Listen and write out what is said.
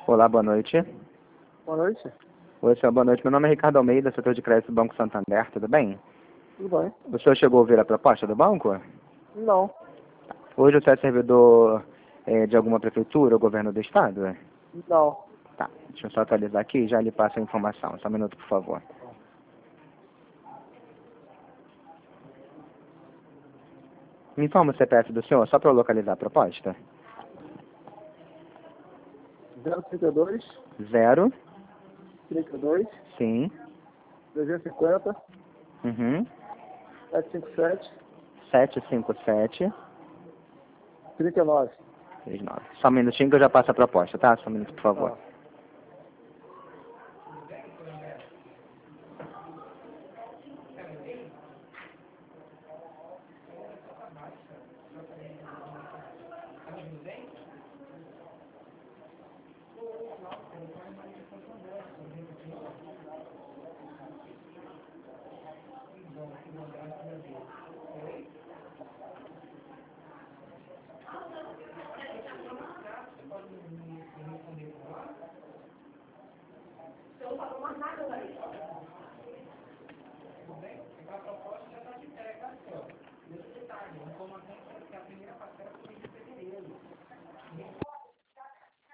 Olá, boa noite. Boa noite. Oi, senhor, boa noite. Meu nome é Ricardo Almeida, setor de crédito do Banco Santander, tudo bem? Tudo bem? O senhor chegou a ouvir a proposta do banco? Não. Hoje você é servidor de alguma prefeitura ou governo do estado? Não. Tá, deixa eu só atualizar aqui e já lhe passo a informação. Só um minuto, por favor. Me informa o CPF do senhor, só para eu localizar a proposta. 032, 0, 32, sim, 350, uhum, 757, 757, 39. 39. Só um minutinho que eu já passo a proposta, tá? Só um minuto, por favor. Ah.